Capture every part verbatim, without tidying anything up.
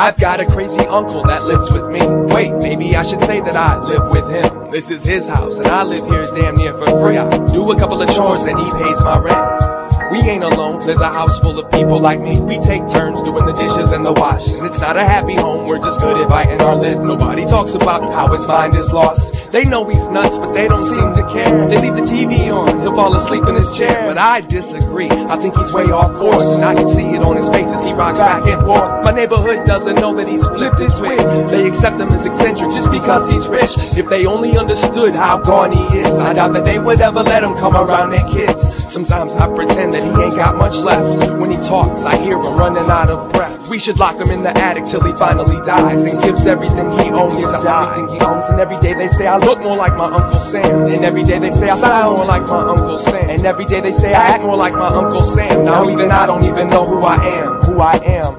I've got a crazy uncle that lives with me. Wait, maybe I should say that I live with him. This is his house and I live here damn near for free. I do a couple of chores and he pays my rent. We ain't alone, there's a house full of people like me. We take turns doing the dishes and the wash. And it's not a happy home, we're just good at biting our lip. Nobody talks about how his mind is lost. They know he's nuts, but they don't seem to care. They leave the T V on, he'll fall asleep in his chair. But I disagree, I think he's way off course. And I can see it on his face as he rocks back and forth. My neighborhood doesn't know that he's flipped his switch. They accept him as eccentric just because he's rich. If they only understood how gone he is, I doubt that they would ever let him come around their kids. Sometimes I pretend that he ain't got much left. When he talks, I hear him running out of breath. We should lock him in the attic till he finally dies and gives everything he owns to everything he owns. And every day they say I look more like my Uncle Sam. And every day they say I sound more like my Uncle Sam. And every day they say I act more like my Uncle Sam. Now even I don't even know who I am, who I am.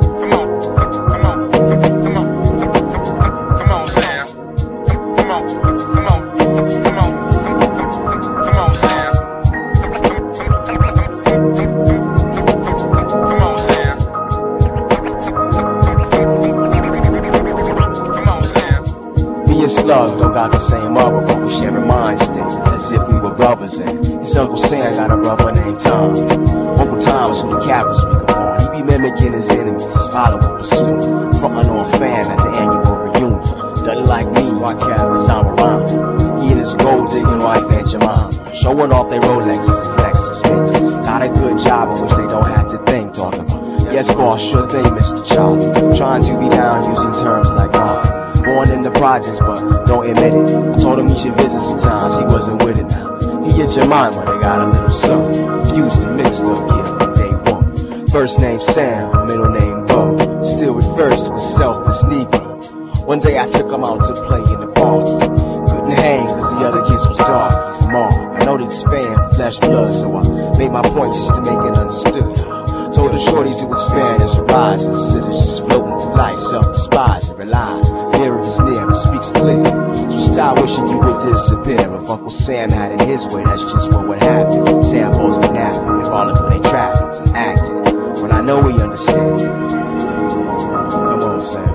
Slug don't got the same mother, but we share a mind state as if we were brothers. And his Uncle Sam got a brother named Tom. Uncle Tom's who the Cappers speak upon. He be mimicking his enemies, following pursuit, frontin' on fam at the annual reunion. Doesn't like me, why Cappers? I'm around. He and his gold digging wife and Jemima, showing off their Rolexes, Lexus mix. Got a good job in which they don't have to think, talking about yes boss, sure thing, Mister Charlie. Trying to be down using terms like mine. Born in the projects, but don't admit it. I told him he should visit sometimes, he wasn't with it now. He and Jemima, they got a little son. Fused and mixed up here from day one. First name Sam, middle name Bo. Still refers to himself as Negro. One day I took him out to play in the park. Couldn't hang cause the other kids was dark. He's a mark. I know that he's fan, flesh blood, so I made my point just to make it understood. Told the shorty to expand his horizons instead of just floating through life, self-despise and realize mirror is near and speaks clear. So stop wishing you would disappear. If Uncle Sam had it his way, that's just what would happen. Sam Bo's been napping and falling for their trappings and acting when I know he understands. Come on, Sam.